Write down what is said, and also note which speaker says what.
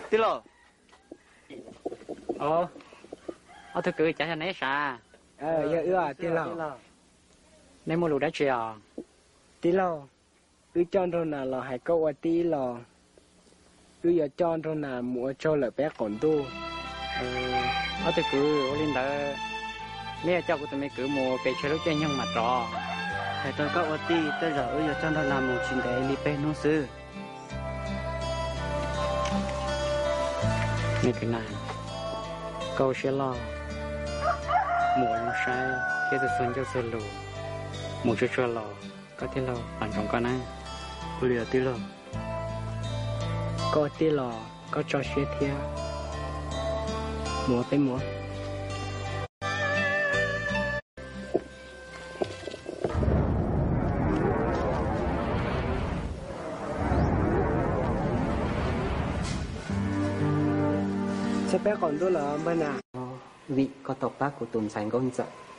Speaker 1: tí lò
Speaker 2: Ồ tôi cứ chả cho nấy xa
Speaker 3: ưa tí lò
Speaker 2: nên mua lù đã chiều
Speaker 3: tí lò cứ cho rồi nào là hai câu tí lò cứ giờ cho rồi nào mua cho là bé còn tu
Speaker 2: tôi cứ lên đó mẹ cho của tôi mới cứ mua về chơi lúc chơi nhưng mà trò
Speaker 1: thầy tôi có ở tí tới giờ giờ cho nó làm một chuyện để đi bên nó sư
Speaker 2: như thế này câu sẽ lo mùa nó sai khi tôi xuân cho sơ lù mùa cho sơ lò có thể lo bằng trong con á
Speaker 1: cô lìa tí lò
Speaker 3: có tí lò có cho xe theo mua tới mua sẽ bé còn tu là bên nào
Speaker 4: vị có tộc bác của tùm sành con giận